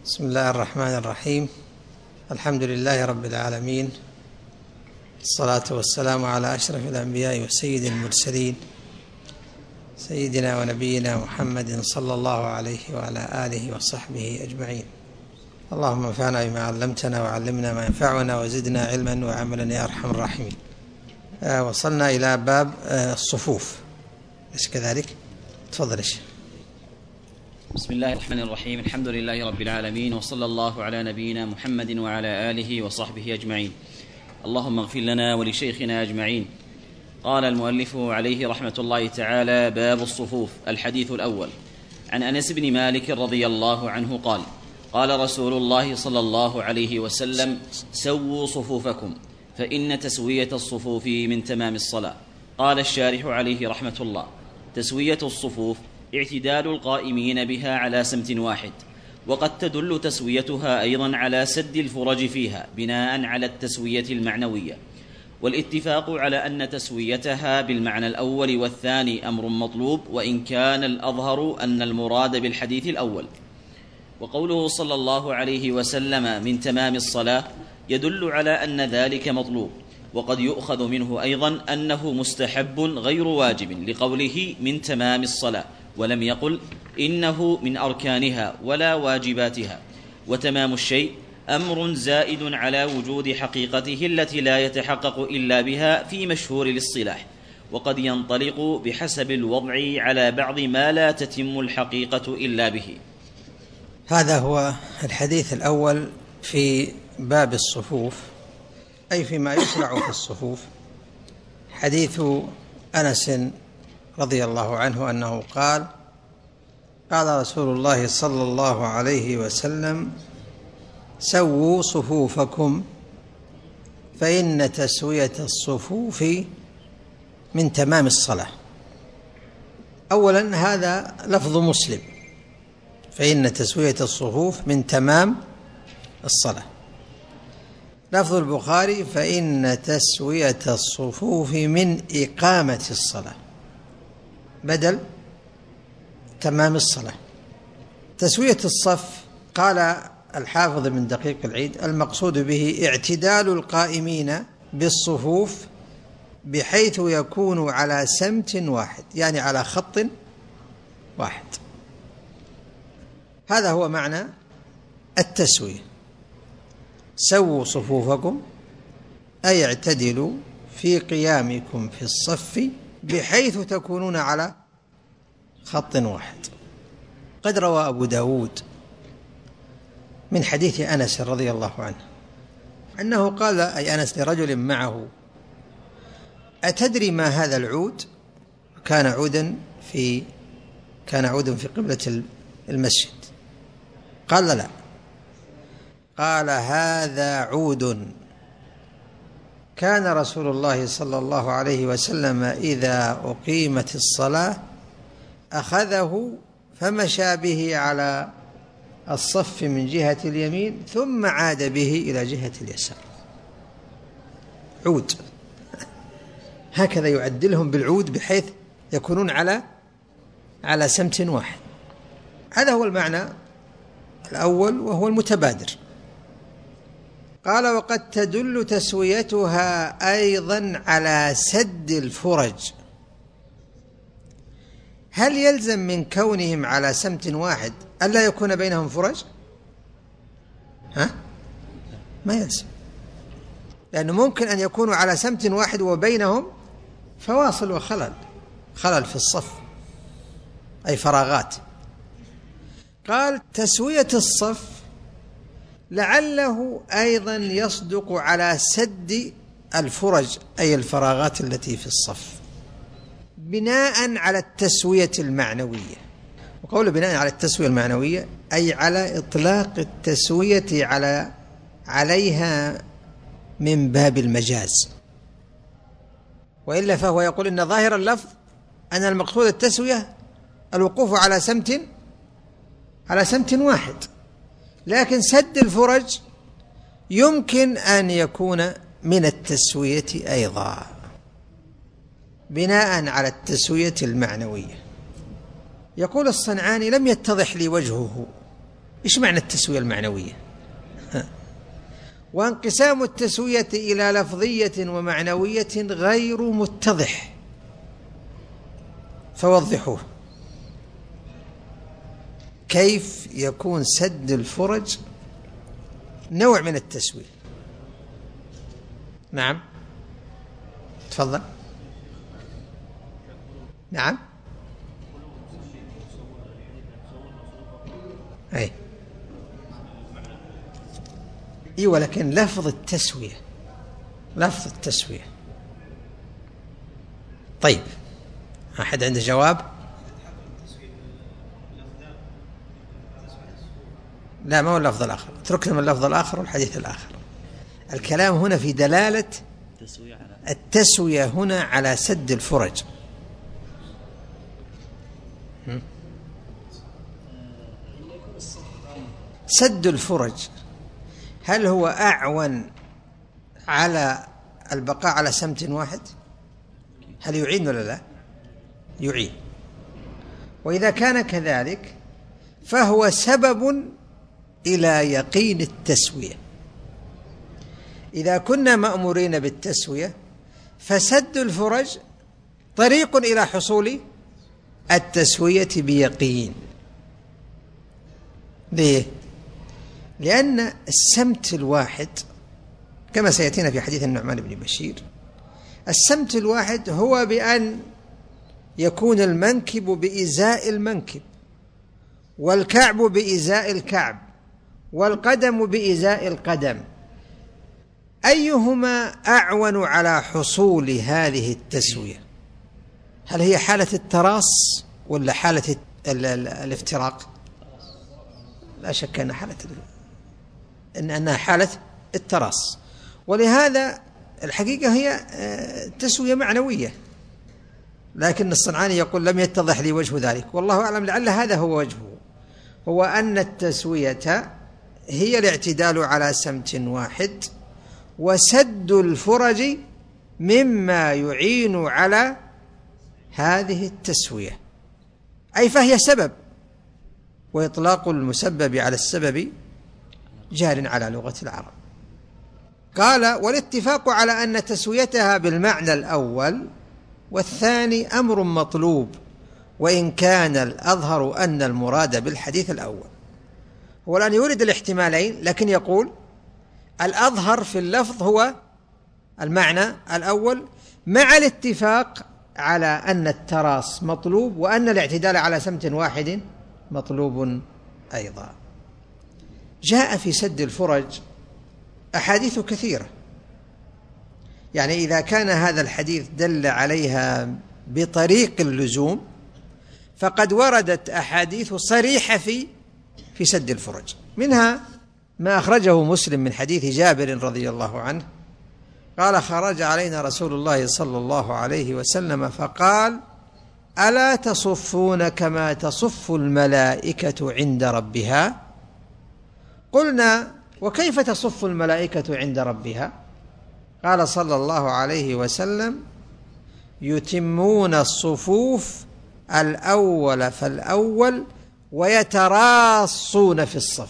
بسم الله الرحمن الرحيم. الحمد لله رب العالمين، الصلاة والسلام على أشرف الأنبياء وسيد المرسلين سيدنا ونبينا محمد صلى الله عليه وعلى آله وصحبه أجمعين. اللهم انفعنا بما علمتنا وعلمنا ما ينفعنا وزدنا علما وعملا يا أرحم الراحمين. وصلنا إلى باب الصفوف، ليس كذلك؟ تفضل الشيخ. بسم الله الرحمن الرحيم. الحمد لله رب العالمين، وصلى الله على نبينا محمد وعلى آله وصحبه أجمعين. اللهم اغفر لنا ولشيخنا أجمعين. قال المؤلف عليه رحمة الله تعالى: باب الصفوف. الحديث الأول عن أنس بن مالك رضي الله عنه قال: قال رسول الله صلى الله عليه وسلم: سووا صفوفكم فإن تسوية الصفوف من تمام الصلاة. قال الشارح عليه رحمة الله: تسوية الصفوف اعتدال القائمين بها على سمت واحد، وقد تدل تسويتها أيضا على سد الفرج فيها بناء على التسوية المعنوية، والاتفاق على أن تسويتها بالمعنى الأول والثاني أمر مطلوب، وإن كان الأظهر أن المراد بالحديث الأول. وقوله صلى الله عليه وسلم من تمام الصلاة يدل على أن ذلك مطلوب، وقد يؤخذ منه أيضا أنه مستحب غير واجب لقوله من تمام الصلاة، ولم يقل إنه من أركانها ولا واجباتها. وتمام الشيء أمر زائد على وجود حقيقته التي لا يتحقق إلا بها في مشهور الاصطلاح، وقد ينطلق بحسب الوضع على بعض ما لا تتم الحقيقة إلا به. هذا هو الحديث الأول في باب الصفوف، أي فيما يشرع في الصفوف. حديث أنس رضي الله عنه أنه قال: قال رسول الله صلى الله عليه وسلم: سووا صفوفكم فإن تسوية الصفوف من تمام الصلاة. أولا هذا لفظ مسلم، فإن تسوية الصفوف من تمام الصلاة. لفظ البخاري: فإن تسوية الصفوف من إقامة الصلاة، بدل تمام الصلاة. تسوية الصف، قال الحافظ من دقيق العيد: المقصود به اعتدال القائمين بالصفوف بحيث يكون على سمت واحد، يعني على خط واحد. هذا هو معنى التسوية. سووا صفوفكم أي اعتدلوا في قيامكم في الصف بحيث تكونون على خط واحد. قد روى أبو داود من حديث أنس رضي الله عنه أنه قال، أي أنس، لرجل معه: أتدري ما هذا العود؟ كان عودا في قبلة المسجد. قال: لا. قال: هذا عود كان رسول الله صلى الله عليه وسلم إذا أقيمت الصلاة أخذه فمشى به على الصف من جهة اليمين ثم عاد به إلى جهة اليسار. عود، هكذا يعدلهم بالعود بحيث يكونون على سمت واحد. هذا هو المعنى الأول وهو المتبادر. قال: وقد تدل تسويتها أيضا على سد الفرج. هل يلزم من كونهم على سمت واحد ألا يكون بينهم فرج؟ ما يلزم، لأنه ممكن أن يكونوا على سمت واحد وبينهم فواصل خلل في الصف، أي فراغات. قال: تسوية الصف لعله أيضا يصدق على سد الفرج، أي الفراغات التي في الصف، بناء على التسوية المعنوية. وقول بناء على التسوية المعنوية أي على إطلاق التسوية عليها من باب المجاز، وإلا فهو يقول إن ظاهر اللفظ أن المقصود التسوية الوقوف على سمت واحد، لكن سد الفرج يمكن أن يكون من التسوية أيضا بناء على التسوية المعنوية. يقول الصنعاني: لم يتضح لي وجهه، إيش معنى التسوية المعنوية؟ وانقسام التسوية إلى لفظية ومعنوية غير متضح، فوضحوه. كيف يكون سد الفرج نوع من التسوية؟ نعم، تفضل. نعم، أي ولكن لفظ التسوية. طيب، أحد عنده جواب؟ لا، ما هو اللفظ الآخر، اتركنا من اللفظ الآخر والحديث الآخر. الكلام هنا في دلالة التسوية هنا على سد الفرج. سد الفرج هل هو أعون على البقاء على سمت واحد؟ هل يعين ولا لا؟ يعين. وإذا كان كذلك فهو سبب إلى يقين التسوية. إذا كنا مأمورين بالتسوية فسد الفرج طريق إلى حصول التسوية بيقين. ليه؟ لأن السمت الواحد كما سيأتينا في حديث النعمان بن بشير، السمت الواحد هو بأن يكون المنكب بإزاء المنكب، والكعب بإزاء الكعب، والقدم بإزاء القدم. أيهما أعون على حصول هذه التسوية؟ هل هي حالة التراص ولا حالة الافتراق؟ لا شك أنها حالة التراص. ولهذا الحقيقة هي تسوية معنوية، لكن الصنعاني يقول لم يتضح لي وجه ذلك، والله أعلم، لعل هذا هو وجهه، هو أن التسوية هي الاعتدال على سمت واحد، وسد الفرج مما يعين على هذه التسوية، أي فهي سبب، وإطلاق المسبب على السبب جار على لغة العرب. قال: والاتفاق على أن تسويتها بالمعنى الأول والثاني أمر مطلوب، وإن كان الأظهر أن المراد بالحديث الأول. هو الآن يورد الاحتمالين، لكن يقول الأظهر في اللفظ هو المعنى الأول، مع الاتفاق على أن التراص مطلوب، وأن الاعتدال على سمت واحد مطلوب أيضا. جاء في سد الفرج أحاديث كثيرة، يعني إذا كان هذا الحديث دل عليها بطريق اللزوم فقد وردت أحاديث صريحة في سد الفرج. منها ما أخرجه مسلم من حديث جابر رضي الله عنه قال: خرج علينا رسول الله صلى الله عليه وسلم فقال: ألا تصفون كما تصف الملائكة عند ربها؟ قلنا: وكيف تصف الملائكة عند ربها؟ قال صلى الله عليه وسلم: يتمون الصفوف الأول فالأول ويتراصون في الصف.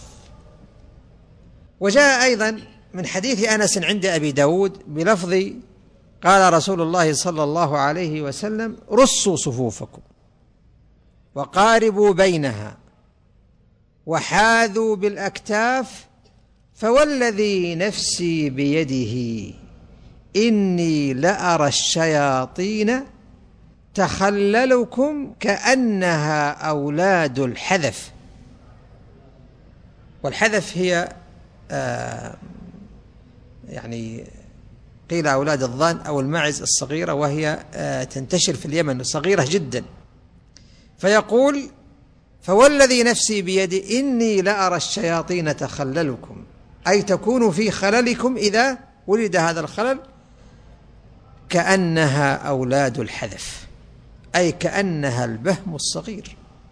وجاء أيضا من حديث أنس عند أبي داود بلفظ: قال رسول الله صلى الله عليه وسلم: رصوا صفوفكم وقاربوا بينها وحاذوا بالأكتاف، فوالذي نفسي بيده إني لأرى الشياطين تخللكم كأنها أولاد الحذف. والحذف هي يعني قيل أولاد الضان أو الماعز الصغيرة، وهي تنتشر في اليمن، صغيرة جدا. فيقول: فوالذي نفسي بيدي إني لأرى الشياطين تخللكم، أي تكون في خللكم إذا ولد هذا الخلل، كأنها أولاد الحذف، أي كأنها البهم الصغير.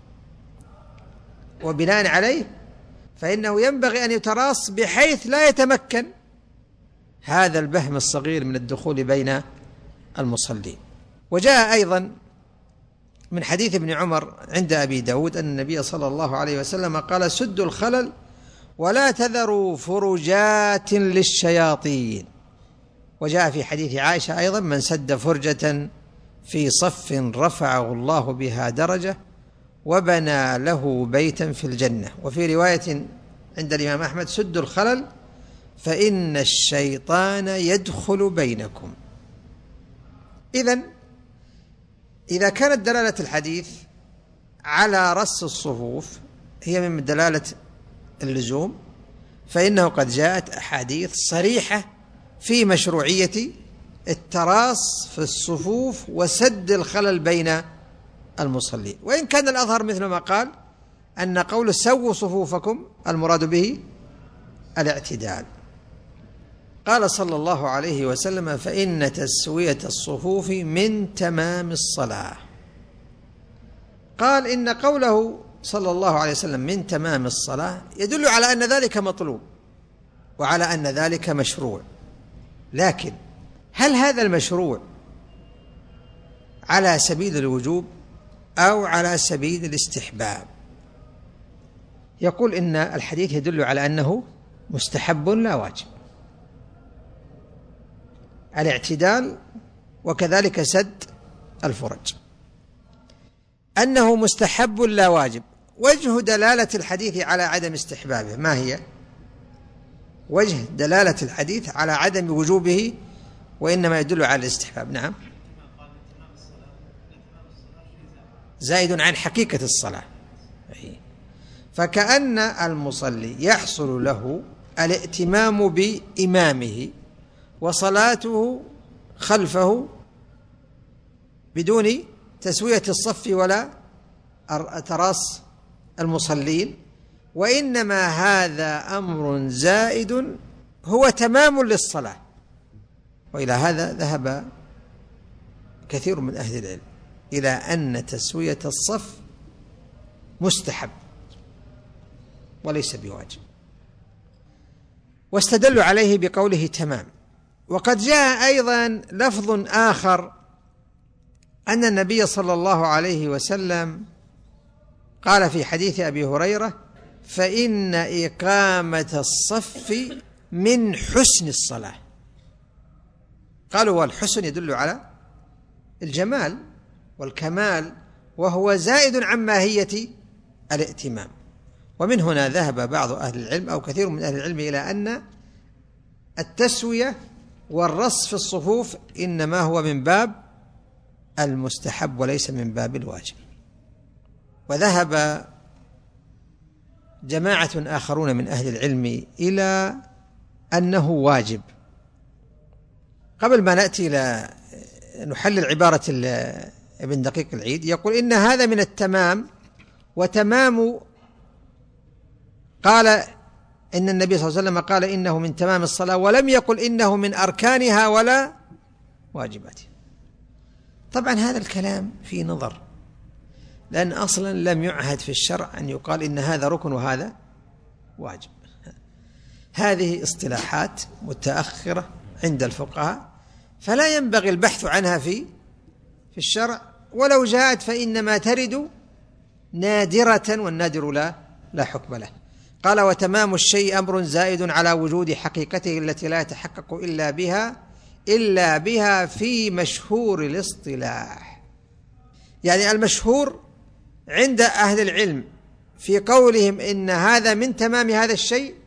وبناء عليه فإنه ينبغي أن يتراص بحيث لا يتمكن هذا البهم الصغير من الدخول بين المصلين. وجاء أيضا من حديث ابن عمر عند أبي داود أن النبي صلى الله عليه وسلم قال: سدوا الخلل ولا تذروا فرجات للشياطين. وجاء في حديث عائشة أيضا: من سد فرجة في صف رفعه الله بها درجة وبنى له بيتا في الجنة. وفي رواية عند الإمام أحمد: سدوا الخلل فإن الشيطان يدخل بينكم. إذا كانت دلالة الحديث على رص الصفوف هي من دلالة اللزوم، فإنه قد جاءت أحاديث صريحة في مشروعية التراص في الصفوف وسد الخلل بين المصلين، وإن كان الأظهر مثل ما قال أن قول سووا صفوفكم المراد به الاعتدال. قال صلى الله عليه وسلم: فإن تسوية الصفوف من تمام الصلاة. قال إن قوله صلى الله عليه وسلم من تمام الصلاة يدل على أن ذلك مطلوب وعلى أن ذلك مشروع، لكن هل هذا المشروع على سبيل الوجوب أو على سبيل الاستحباب؟ يقول إن الحديث يدل على أنه مستحب لا واجب، الاعتدال وكذلك سد الفرج، أنه مستحب لا واجب. وجه دلالة الحديث على عدم استحبابه ما هي؟ وجه دلالة الحديث على عدم وجوبه وإنما يدل على الاستحباب. نعم، زائد عن حقيقة الصلاة، فكأن المصلي يحصل له الائتمام بإمامه وصلاته خلفه بدون تسوية الصف ولا تراص المصلين، وإنما هذا أمر زائد هو تمام للصلاة. وإلى هذا ذهب كثير من أهل العلم إلى أن تسوية الصف مستحب وليس بواجب، واستدلوا عليه بقوله تمام. وقد جاء أيضا لفظ آخر أن النبي صلى الله عليه وسلم قال في حديث أبي هريرة: فإن إقامة الصف من حسن الصلاة. قالوا والحسن يدل على الجمال والكمال، وهو زائد عن ماهية الائتمام. ومن هنا ذهب بعض أهل العلم أو كثير من أهل العلم إلى أن التسوية والرص في الصفوف إنما هو من باب المستحب وليس من باب الواجب. وذهب جماعة آخرون من أهل العلم إلى أنه واجب. قبل ما نأتي إلى نحلل عبارة ابن دقيق العيد، يقول إن هذا من التمام، وتمام قال إن النبي صلى الله عليه وسلم قال إنه من تمام الصلاة، ولم يقل إنه من أركانها ولا واجباتها. طبعا هذا الكلام فيه نظر، لأن أصلا لم يعهد في الشرع أن يقال إن هذا ركن وهذا واجب. هذه اصطلاحات متأخرة عند الفقهاء، فلا ينبغي البحث عنها في الشرع، ولو جاءت فإنما ترد نادرة، والنادر لا حكم له. قال: وتمام الشيء أمر زائد على وجود حقيقته التي لا يتحقق إلا بها في مشهور الاصطلاح. يعني المشهور عند أهل العلم في قولهم إن هذا من تمام هذا الشيء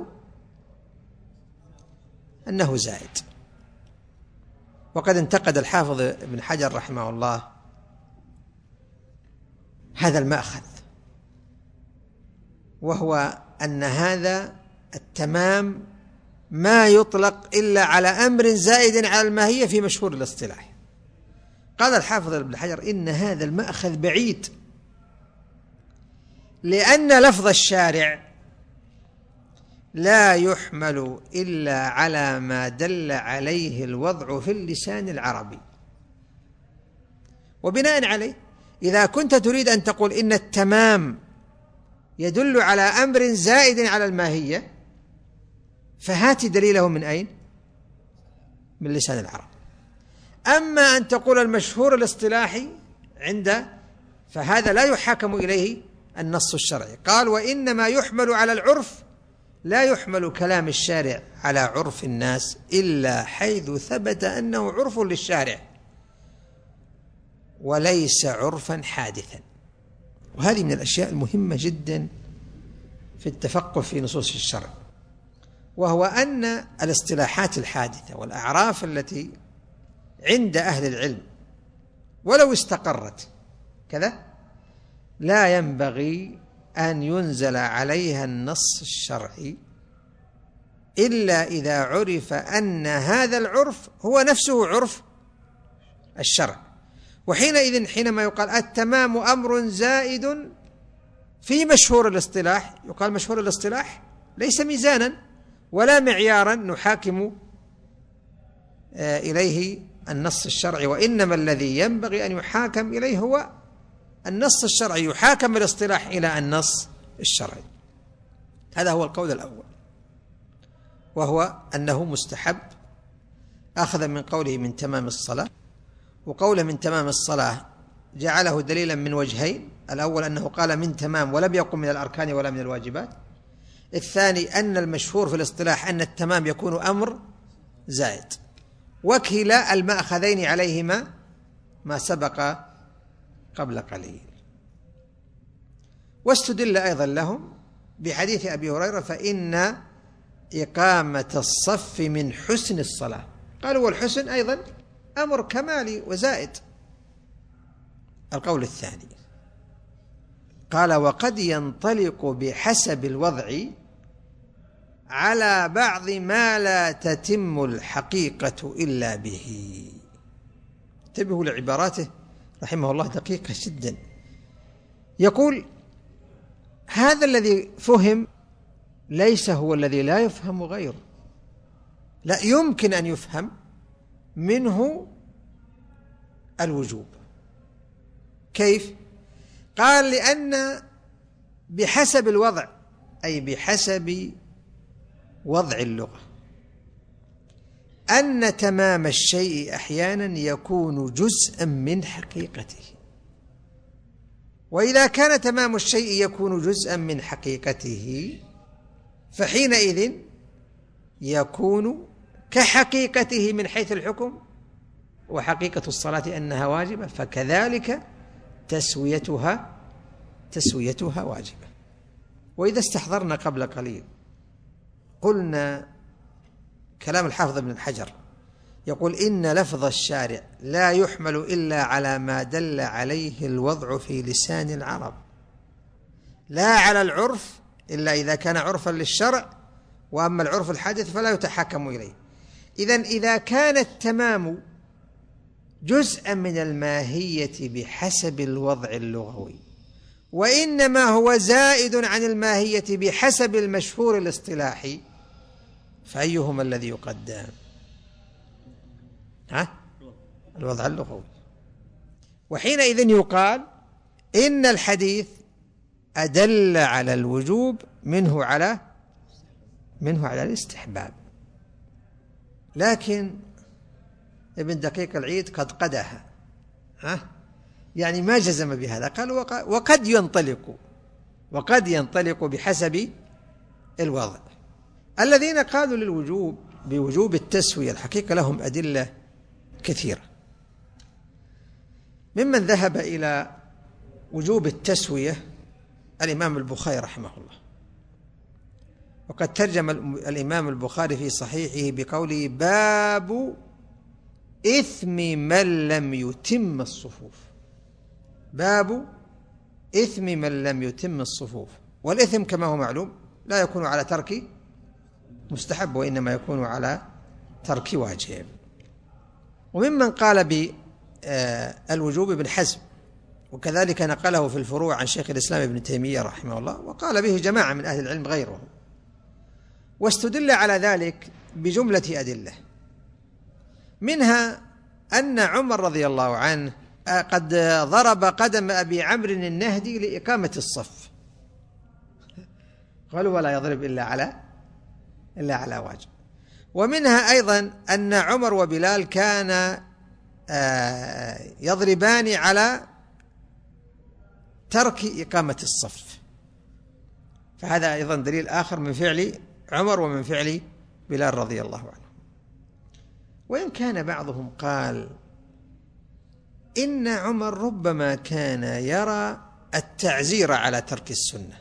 أنه زائد. وقد انتقد الحافظ ابن حجر رحمه الله هذا المأخذ، وهو أن هذا التمام ما يطلق إلا على أمر زائد على الماهية في مشهور الاصطلاح. قال الحافظ ابن حجر: إن هذا المأخذ بعيد، لأن لفظ الشارع لا يحمل إلا على ما دل عليه الوضع في اللسان العربي. وبناء عليه إذا كنت تريد أن تقول إن التمام يدل على أمر زائد على الماهية، فهات دليله من أين؟ من لسان العرب. أما أن تقول المشهور الاصطلاحي عند فهذا لا يحاكم إليه النص الشرعي. قال وإنما يحمل على العرف، لا يحمل كلام الشارع على عرف الناس إلا حيث ثبت أنه عرف للشارع وليس عرفا حادثا. وهذه من الأشياء المهمة جدا في التفقه في نصوص الشرع، وهو أن الاصطلاحات الحادثة والأعراف التي عند أهل العلم ولو استقرت كذا لا ينبغي أن ينزل عليها النص الشرعي إلا إذا عرف أن هذا العرف هو نفسه عرف الشرع. وحينئذ حينما يقال التمام أمر زائد في مشهور الاصطلاح، يقال مشهور الاصطلاح ليس ميزانا ولا معيارا نحاكم إليه النص الشرعي، وإنما الذي ينبغي أن يحاكم إليه هو النص الشرعي، يحاكم الاصطلاح إلى النص الشرعي. هذا هو القول الأول، وهو أنه مستحب أخذا من قوله من تمام الصلاة. وقوله من تمام الصلاة جعله دليلا من وجهين: الأول أنه قال من تمام ولم يقم من الأركان ولا من الواجبات، الثاني أن المشهور في الاصطلاح أن التمام يكون أمر زائد، وكلا المأخذين عليهما ما سبق قبل قليل. واستدل أيضا لهم بحديث أبي هريرة فإن إقامة الصف من حسن الصلاة. قالوا والحسن أيضا أمر كمالي وزائد. القول الثاني قال وقد ينطلق بحسب الوضع على بعض ما لا تتم الحقيقة إلا به. انتبهوا لعباراته رحمه الله دقيقة جدا. يقول هذا الذي فهم ليس هو الذي لا يفهم غيره، لا يمكن أن يفهم منه الوجوب. كيف؟ قال لأن بحسب الوضع أي بحسب وضع اللغة أن تمام الشيء أحيانا يكون جزءا من حقيقته، وإذا كان تمام الشيء يكون جزءا من حقيقته فحينئذ يكون كحقيقته من حيث الحكم، وحقيقة الصلاة أنها واجبة، فكذلك تسويتها واجبة. وإذا استحضرنا قبل قليل قلنا كلام الحافظ ابن الحجر يقول إن لفظ الشارع لا يحمل إلا على ما دل عليه الوضع في لسان العرب، لا على العرف إلا إذا كان عرفا للشرع، وأما العرف الحادث فلا يتحكم إليه. إذن إذا كان التمام جزءا من الماهية بحسب الوضع اللغوي، وإنما هو زائد عن الماهية بحسب المشهور الاصطلاحي، فأيهما الذي يقدم؟ الوضع اللغوي. وحينئذ يقال إن الحديث أدل على الوجوب منه على الاستحباب. لكن ابن دقيق العيد قد قدها، يعني ما جزم بهذا، قال وقد ينطلق بحسب الوضع. الذين قالوا للوجوب بوجوب التسوية الحقيقة لهم أدلة كثيرة. ممن ذهب إلى وجوب التسوية الإمام البخاري رحمه الله، وقد ترجم الإمام البخاري في صحيحه بقوله باب إثم من لم يتم الصفوف. باب إثم من لم يتم الصفوف. والإثم كما هو معلوم لا يكون على ترك مستحب، وإنما يكون على ترك واجب. وممن قال بالوجوب ابن حزم، وكذلك نقله في الفروع عن شيخ الإسلام ابن تيمية رحمه الله، وقال به جماعة من أهل العلم غيره. واستدل على ذلك بجملة أدلة، منها أن عمر رضي الله عنه قد ضرب قدم أبي عمرو النهدي لإقامة الصف، قالوا ولا يضرب إلا على واجب. ومنها أيضا أن عمر وبلال كان يضربان على ترك إقامة الصف. فهذا أيضا دليل آخر من فعل عمر ومن فعل بلال رضي الله عنه. وإن كان بعضهم قال إن عمر ربما كان يرى التعزير على ترك السنة،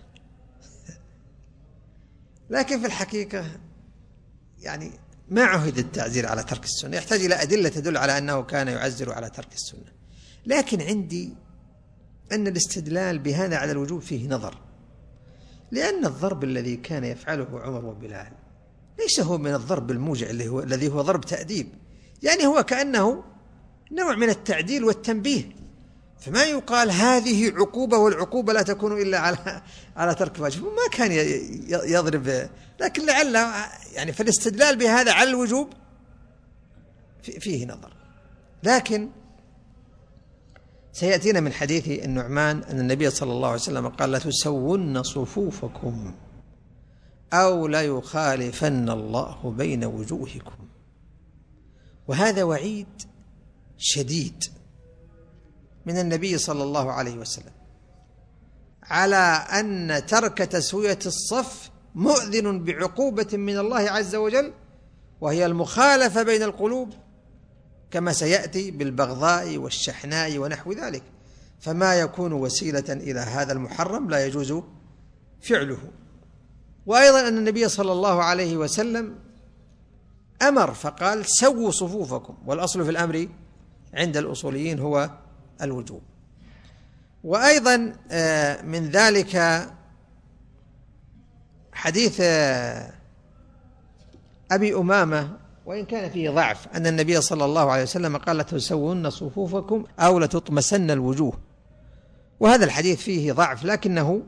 لكن في الحقيقة يعني ما عهد التعزير على ترك السنة، يحتاج إلى أدلة تدل على أنه كان يعزر على ترك السنة. لكن عندي أن الاستدلال بهذا على الوجوب فيه نظر، لأن الضرب الذي كان يفعله عمر وبلال ليس هو من الضرب الموجع الذي هو ضرب تأديب، يعني هو كأنه نوع من التعديل والتنبيه، فما يقال هذه عقوبة والعقوبة لا تكون إلا على ترك الواجب. ما كان يضرب، لكن لعل يعني فالاستدلال بهذا على الوجوب فيه نظر. لكن سيأتينا من حديث النعمان أن النبي صلى الله عليه وسلم قال لتسون صفوفكم أو ليخالفن الله بين وجوهكم، وهذا وعيد شديد من النبي صلى الله عليه وسلم على أن ترك تسوية الصف مؤذن بعقوبة من الله عز وجل، وهي المخالفة بين القلوب كما سيأتي بالبغضاء والشحناء ونحو ذلك، فما يكون وسيلة إلى هذا المحرم لا يجوز فعله. وأيضا أن النبي صلى الله عليه وسلم أمر فقال سووا صفوفكم، والأصل في الأمر عند الأصوليين هو الوجوب. وأيضا من ذلك حديث أبي أمامة وإن كان فيه ضعف أن النبي صلى الله عليه وسلم قال لتسوون صفوفكم أو لتطمسن الوجوه، وهذا الحديث فيه ضعف لكنه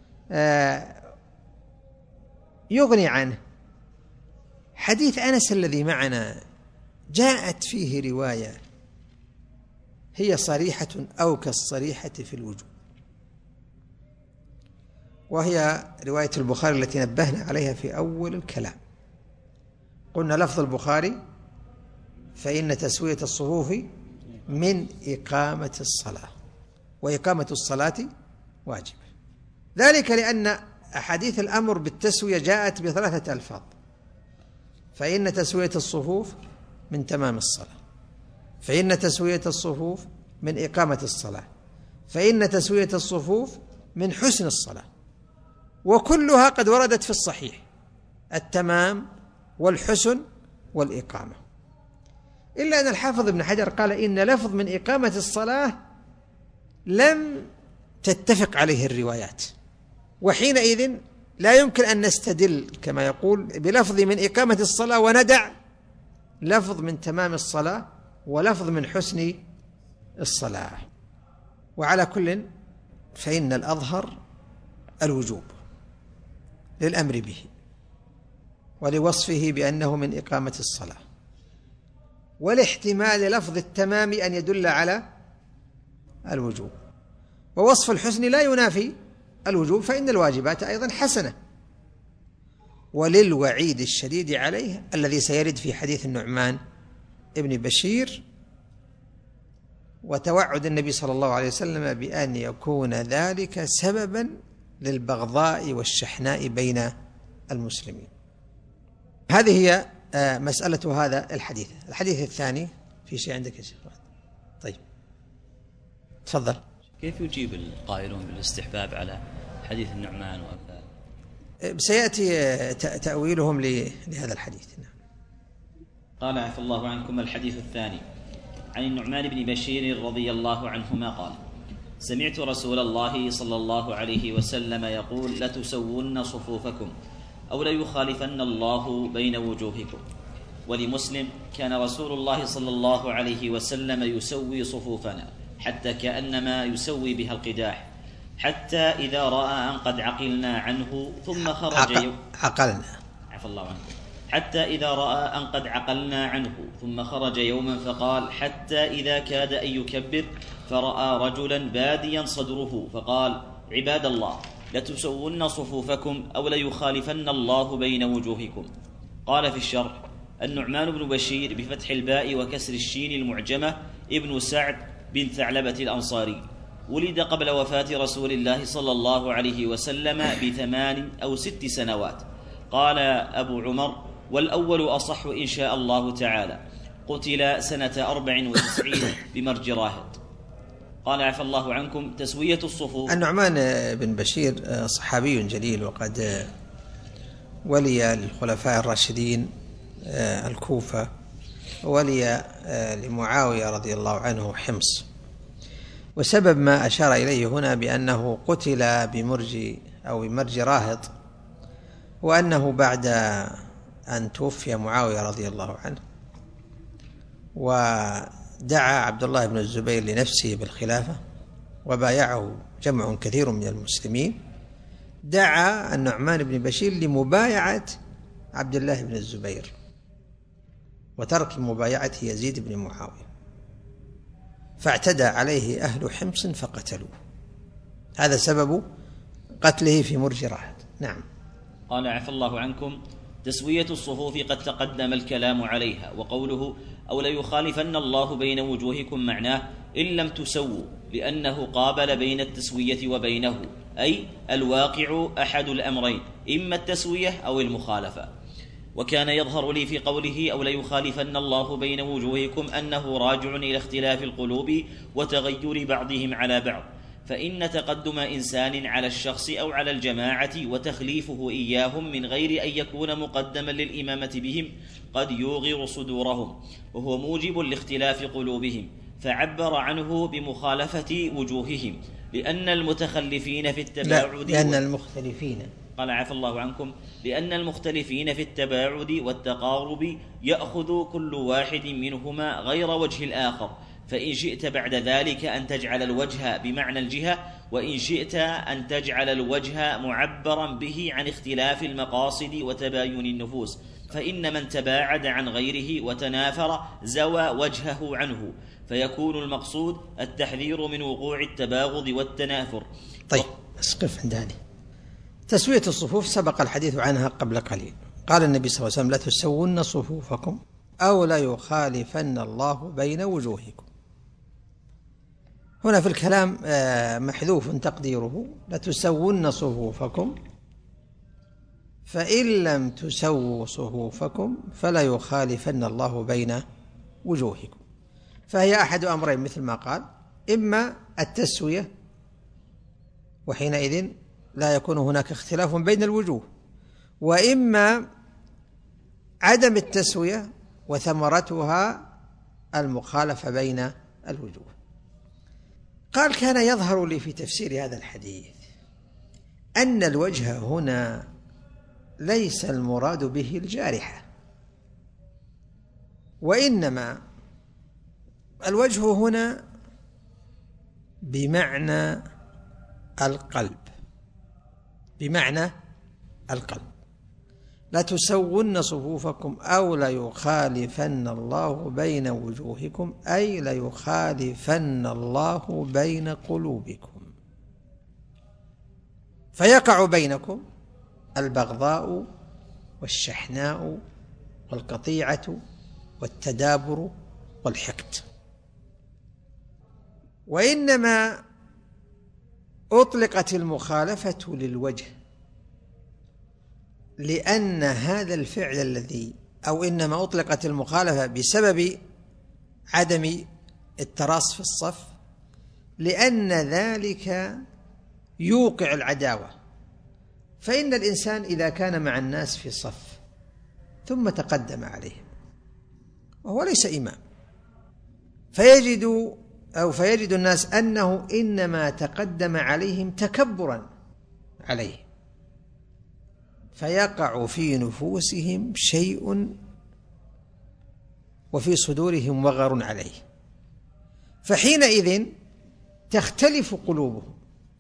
يغني عنه. حديث أنس الذي معنا جاءت فيه رواية هي صريحة أو كالصريحة في الوجوب، وهي رواية البخاري التي نبهنا عليها في أول الكلام. قلنا لفظ البخاري فإن تسوية الصفوف من إقامة الصلاة، وإقامة الصلاة واجبة، ذلك لأن أحاديث الأمر بالتسوية جاءت بثلاثة ألفاظ: فإن تسوية الصفوف من تمام الصلاة، فإن تسوية الصفوف من إقامة الصلاة، فإن تسوية الصفوف من حسن الصلاة، وكلها قد وردت في الصحيح: التمام والحسن والإقامة. إلا أن الحافظ ابن حجر قال إن لفظ من إقامة الصلاة لم تتفق عليه الروايات، وحينئذ لا يمكن أن نستدل كما يقول بلفظ من إقامة الصلاة وندع لفظ من تمام الصلاة ولفظ من حسن الصلاة. وعلى كل فإن الأظهر الوجوب للأمر به ولوصفه بأنه من إقامة الصلاة، والاحتمال لفظ التمام أن يدل على الوجوب، ووصف الحسن لا ينافي الوجوب فإن الواجبات أيضا حسنة. وللوعيد الشديد عليه الذي سيرد في حديث النعمان ابن بشير وتوعد النبي صلى الله عليه وسلم بأن يكون ذلك سببا للبغضاء والشحناء بين المسلمين. هذه هي مسألة هذا الحديث. الحديث الثاني في شيء عندك يا شيخ؟ طيب تفضل. كيف يجيب القائلون بالاستحباب على حديث النعمان وأمثاله؟ سيأتي تأويلهم لهذا الحديث. قال عفى الله عنكم. الحديث الثاني عن النعمان بن بشير رضي الله عنهما قال: سمعت رسول الله صلى الله عليه وسلم يقول: لتسون صفوفكم أو ليخالفن الله بين وجوهكم. ولمسلم: كان رسول الله صلى الله عليه وسلم يسوي صفوفنا حتى كأنما يسوي بها القداح، حتى إذا رأى أن قد عقلنا عنه ثم خرج عفى الله عنه حتى إذا رأى أن قد عقلنا عنه ثم خرج يوما فقال: حتى إذا كاد أن يكبر فرأى رجلا باديا صدره فقال: عباد الله، لتسون صفوفكم أو ليخالفن الله بين وجوهكم. قال في الشرح: النعمان بن بشير بفتح الباء وكسر الشين المعجمة ابن سعد بن ثعلبة الأنصاري، ولد قبل وفاة رسول الله صلى الله عليه وسلم ب8 أو 6 سنوات. قال أبو عمر: والأول أصح إن شاء الله تعالى، قتل سنة 94 بمرج راهط. قال: عفى الله عنكم، تسوية الصفوف. النعمان بن بشير صحابي جليل، وقد ولي للخلفاء الراشدين الكوفة، ولي لمعاوية رضي الله عنه حمص. وسبب ما أشار إليه هنا بأنه قتل بمرج راهط، وأنه بعد أن توفي معاوية رضي الله عنه ودعا عبد الله بن الزبير لنفسه بالخلافة وبايعه جمع كثير من المسلمين، دعا النعمان بن بشير لمبايعة عبد الله بن الزبير وترك مبايعة يزيد بن معاوية، فاعتدى عليه أهل حمص فقتلوه. هذا سبب قتله في مرج راهط. نعم. قال: عفى الله عنكم، تسوية الصفوف قد تقدم الكلام عليها، وقوله: أو ليخالفن الله بين وجوهكم معناه إن لم تسووا، لأنه قابل بين التسوية وبينه، أي الواقع أحد الأمرين، إما التسوية أو المخالفة. وكان يظهر لي في قوله: أو ليخالفن الله بين وجوهكم أنه راجع إلى اختلاف القلوب وتغير بعضهم على بعض، فإن تقدم إنسان على الشخص أو على الجماعة وتخليفه إياهم من غير أن يكون مقدما للإمامة بهم قد يوغر صدورهم، وهو موجب لاختلاف قلوبهم، فعبر عنه بمخالفة وجوههم، لأن المتخلفين في التباعد قال: عفى الله عنكم، لأن المختلفين في التباعد والتقارب يأخذ كل واحد منهما غير وجه الآخر، فإن شئت بعد ذلك أن تجعل الوجه بمعنى الجهة، وإن شئت أن تجعل الوجه معبرا به عن اختلاف المقاصد وتباين النفوس، فإن من تباعد عن غيره وتنافر زوى وجهه عنه، فيكون المقصود التحذير من وقوع التباغض والتنافر. طيب، اسقف عند هذه. تسوية الصفوف سبق الحديث عنها قبل قليل. قال النبي صلى الله عليه وسلم: لا تسون صفوفكم أو لا يخالفن الله بين وجوهكم. هنا في الكلام محذوف تقديره: لا تسون صفوفكم، فإن لم تسووا صفوفكم فلا يخالفن الله بين وجوهكم. فهي أحد أمرين مثل ما قال: إما التسوية، وحينئذ لا يكون هناك اختلاف بين الوجوه، وإما عدم التسوية وثمرتها المخالفة بين الوجوه. قال: كان يظهر لي في تفسير هذا الحديث أن الوجه هنا ليس المراد به الجارحة، وإنما الوجه هنا بمعنى القلب، بمعنى القلب. لا تسون صفوفكم أو لا يخالفن الله بين وجوهكم، أي لا يخالفن الله بين قلوبكم، فيقع بينكم البغضاء والشحناء والقطيعة والتدابر والحقد. وإنما أطلقت المخالفة للوجه لأن هذا الفعل الذي إنما أطلقت المخالفة بسبب عدم التراص في الصف، لأن ذلك يوقع العداوة. فإن الإنسان إذا كان مع الناس في صف ثم تقدم عليهم وهو ليس إمام، فيجد الناس أنه إنما تقدم عليهم تكبرا عليه، فيقع في نفوسهم شيء وفي صدورهم وغر عليه، فحينئذ تختلف قلوبهم.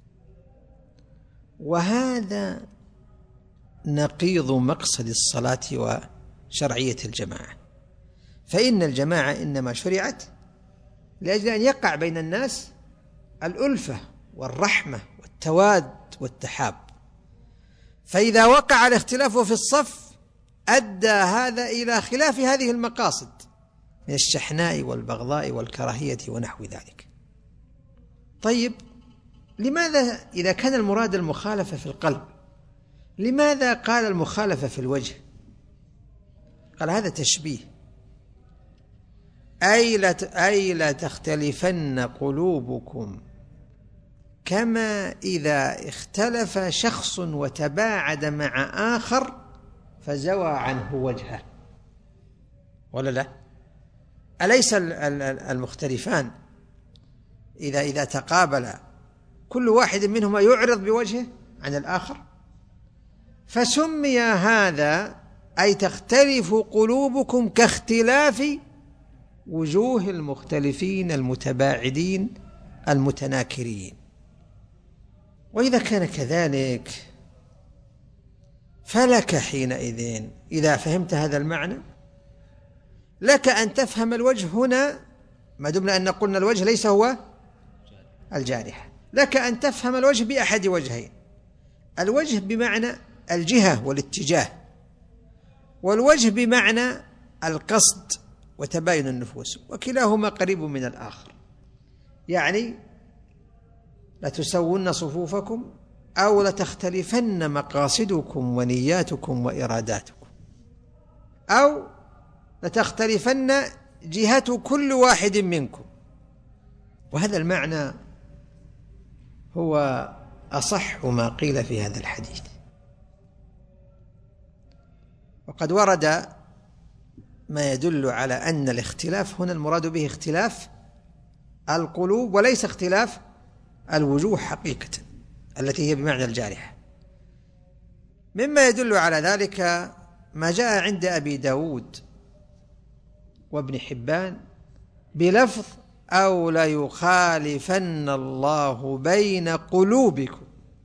وهذا نقيض مقصد الصلاة وشرعية الجماعة، فإن الجماعة إنما شرعت لأجل أن يقع بين الناس الألفة والرحمة والتواد والتحاب، فإذا وقع الاختلاف في الصف أدى هذا إلى خلاف هذه المقاصد من الشحناء والبغضاء والكراهية ونحو ذلك. طيب، لماذا إذا كان المراد المخالفة في القلب لماذا قال المخالفة في الوجه؟ قال هذا تشبيه، أي لا تختلفن قلوبكم كما إذا اختلف شخص وتباعد مع آخر فزوى عنه وجهه، ولا لا؟ أليس المختلفان إذا تقابلا كل واحد منهما يعرض بوجهه عن الآخر؟ فسمي هذا أي تختلف قلوبكم كاختلاف وجوه المختلفين المتباعدين المتناكرين. وإذا كان كذلك فلك حينئذ إذا فهمت هذا المعنى لك أن تفهم الوجه هنا، ما دمنا أن قلنا الوجه ليس هو الجارحة، لك أن تفهم الوجه بأحد وجهين: الوجه بمعنى الجهة والاتجاه، والوجه بمعنى القصد وتباين النفوس، وكلاهما قريب من الآخر. يعني لتسون صفوفكم أو لتختلفن مقاصدكم ونياتكم وإراداتكم، أو لتختلفن جهة كل واحد منكم. وهذا المعنى هو أصح ما قيل في هذا الحديث. وقد ورد ما يدل على أن الاختلاف هنا المراد به اختلاف القلوب وليس اختلاف الوجوه حقيقة التي هي بمعنى الجارحة. مما يدل على ذلك ما جاء عند أبي داود وابن حبان بلفظ أو ليخالفن الله بين قلوبكم،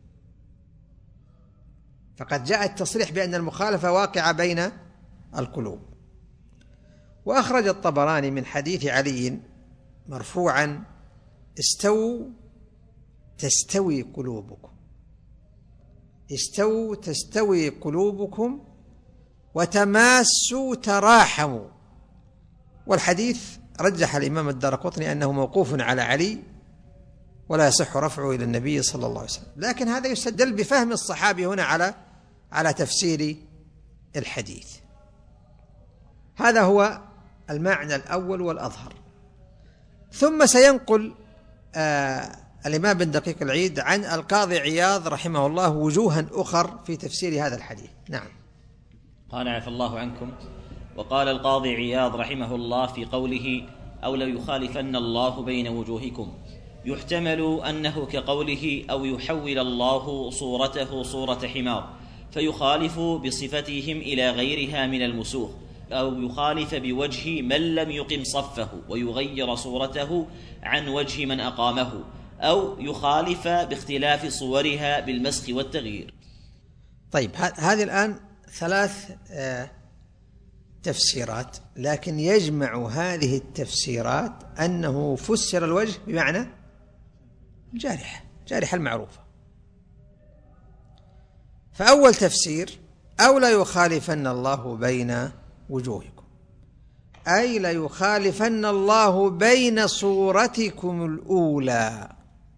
فقد جاء التصريح بأن المخالفة واقعة بين القلوب. وأخرج الطبراني من حديث علي مرفوعا: استووا تستوي قلوبكم، استووا تستوي قلوبكم وتماسوا تراحموا. والحديث رجح الإمام الدارقطني أنه موقوف على علي ولا يصح رفعه إلى النبي صلى الله عليه وسلم، لكن هذا يستدل بفهم الصحابي هنا على تفسير الحديث. هذا هو المعنى الأول والأظهر. ثم سينقل الإمام بن دقيق العيد عن القاضي عياض رحمه الله وجوها أخر في تفسير هذا الحديث. نعم. قال عفى الله عنكم. وقال القاضي عياض رحمه الله في قوله أو ليخالفن الله بين وجوهكم: يحتمل أنه كقوله أو يحول الله صورته صورة حمار فيخالف بصفتهم إلى غيرها من المسوخ، أو يخالف بوجه من لم يقم صفه ويغير صورته عن وجه من أقامه، أو يخالف باختلاف صورها بالمسخ والتغيير. طيب، هذه الآن ثلاث تفسيرات، لكن يجمع هذه التفسيرات أنه فسر الوجه بمعنى الجارحة المعروفة. فأول تفسير: أو لا يخالفن الله بين وجوهكم، أي لا يخالفن الله بين صورتكم الأولى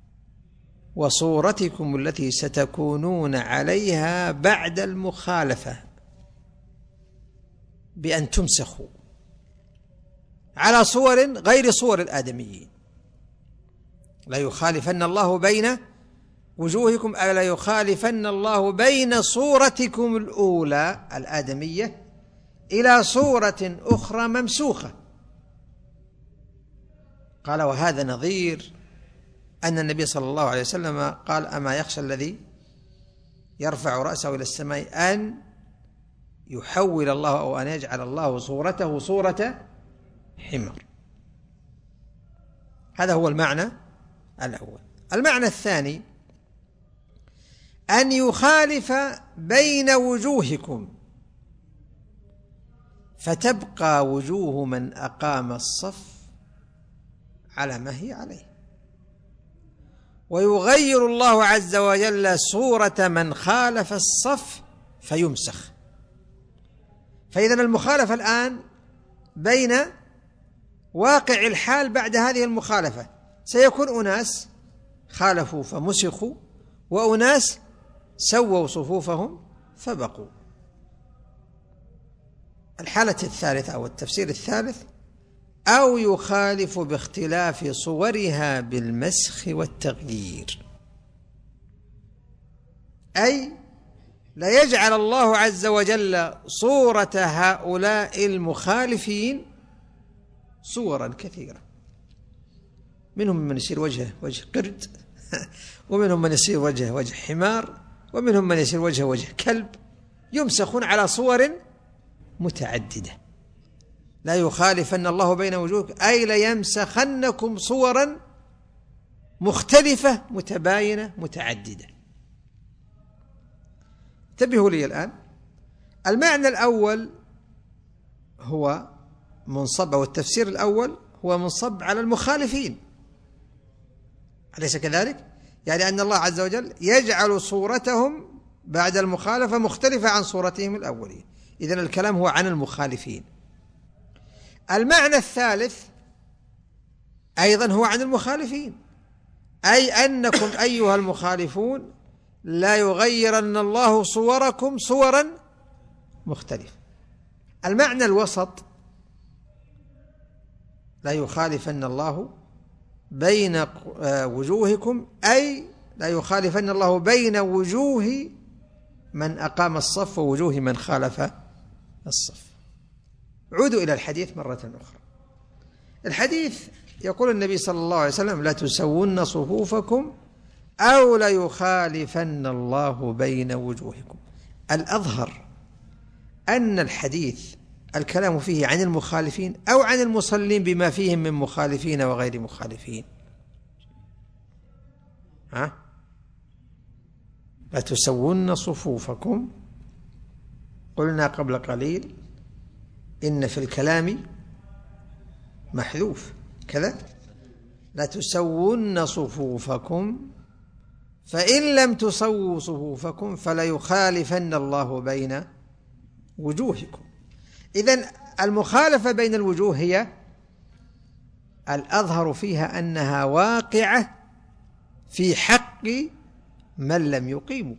وصورتكم التي ستكونون عليها بعد المخالفة بأن تمسخوا على صور غير صور الآدميين. لا يخالفن الله بين وجوهكم أي لا يخالفن الله بين صورتكم الأولى الآدمية إلى صورة أخرى ممسوخة. قال: وهذا نظير أن النبي صلى الله عليه وسلم قال: أما يخشى الذي يرفع رأسه إلى السماء أن يحول الله أو أن يجعل الله صورته صورة حمار. هذا هو المعنى الأول. المعنى الثاني: أن يخالف بين وجوهكم فتبقى وجوه من أقام الصف على ما هي عليه، ويغير الله عز وجل صورة من خالف الصف فيمسخ. فإذن المخالفة الآن بين واقع الحال بعد هذه المخالفة: سيكون أناس خالفوا فمسخوا، وأناس سووا صفوفهم فبقوا. الحالة الثالثة أو التفسير الثالث: أو يخالف باختلاف صورها بالمسخ والتغيير، أي لا يجعل الله عز وجل صورة هؤلاء المخالفين صورا كثيرة، منهم من يصير وجهه وجه قرد، ومنهم من يصير وجهه وجه حمار، ومنهم من يصير وجهه وجه كلب، يمسخون على صور متعددة. لا يخالفن الله بين وجوهكم، أي ليمسخنكم صورا مختلفة متباينة متعددة. انتبهوا لي الآن، المعنى الأول هو منصب، أو التفسير الأول هو منصب على المخالفين، أليس كذلك؟ يعني أن الله عز وجل يجعل صورتهم بعد المخالفة مختلفة عن صورتهم الأولين، إذن الكلام هو عن المخالفين. المعنى الثالث أيضا هو عن المخالفين، أي أنكم أيها المخالفون لا يغيرن الله صوركم صورا مختلفة. المعنى الوسط: لا يخالفن الله بين وجوهكم، أي لا يخالفن الله بين وجوه من أقام الصف ووجوه من خالف الصف. عودوا إلى الحديث مرة أخرى. الحديث يقول النبي صلى الله عليه وسلم: لا تسون صفوفكم أو لا يخالفن الله بين وجوهكم. الأظهر أن الحديث الكلام فيه عن المخالفين أو عن المصلين بما فيهم من مخالفين وغير مخالفين. لا تسون صفوفكم، قلنا قبل قليل إن في الكلام محذوف كذا، لا تسون صفوفكم فإن لم تسووا صفوفكم فلا يخالفن الله بين وجوهكم. إذن المخالفة بين الوجوه هي الأظهر فيها أنها واقعة في حق من لم يقيموا،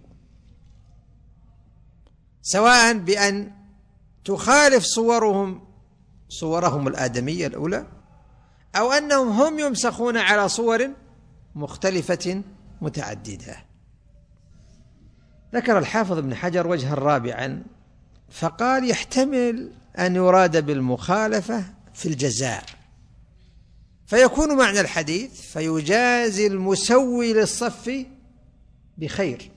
سواء بأن تخالف صورهم الآدمية الأولى، أو أنهم هم يمسخون على صور مختلفة متعددة. ذكر الحافظ ابن حجر وجها رابعا فقال: يحتمل أن يراد بالمخالفة في الجزاء، فيكون معنى الحديث: فيجازي المسوي للصف بخير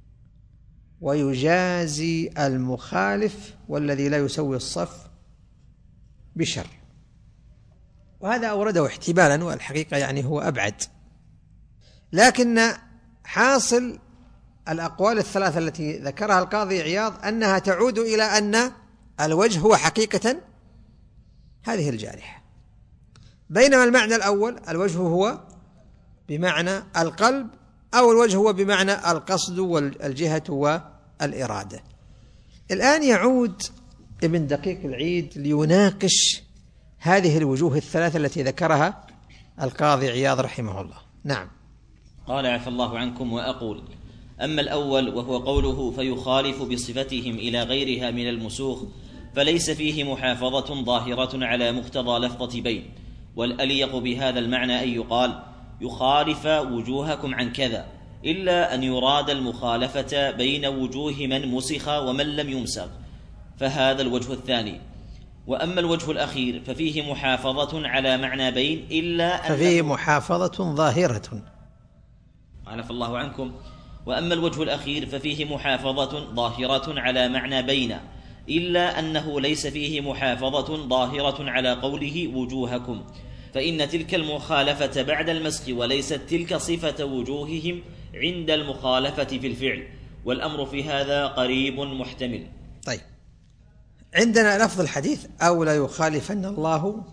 ويجازي المخالف والذي لا يسوي الصف بشر. وهذا أورده احتمالا، والحقيقة يعني هو أبعد، لكن حاصل الأقوال الثلاثة التي ذكرها القاضي عياض أنها تعود إلى أن الوجه هو حقيقة هذه الجارحة، بينما المعنى الأول الوجه هو بمعنى القلب، أو الوجه هو بمعنى القصد والجهة والإرادة. الآن يعود ابن دقيق العيد ليناقش هذه الوجوه الثلاثة التي ذكرها القاضي عياض رحمه الله. نعم. قال: عفى الله عنكم. وأقول: أما الأول وهو قوله فيخالف بصفتهم إلى غيرها من المسوخ، فليس فيه محافظة ظاهرة على مقتضى لفظة بين، والأليق بهذا المعنى أن يقال: يخالف وجوهكم عن كذا، إلا أن يراد المخالفة بين وجوه من مسخ ومن لم يمسخ، فهذا الوجه الثاني. وأما الوجه الأخير ففيه محافظة على معنى بين، إلا أن ففيه محافظة ظاهرة. عفى الله عنكم. وأما الوجه الأخير ففيه محافظة ظاهرة على معنى بين، إلا أنه ليس فيه محافظة ظاهرة على قوله وجوهكم، فإن تلك المخالفة بعد المسخ، وليست تلك صفة وجوههم عند المخالفة في الفعل، والأمر في هذا قريب محتمل. طيب، عندنا لفظ الحديث: أو لا يخالفن الله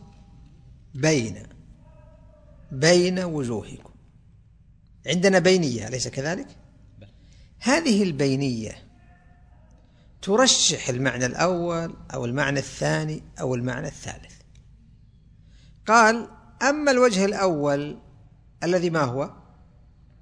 بين وجوهكم، عندنا بينية أليس كذلك؟ هذه البينية ترشح المعنى الأول أو المعنى الثاني أو المعنى الثالث. قال: أما الوجه الأول الذي ما هو؟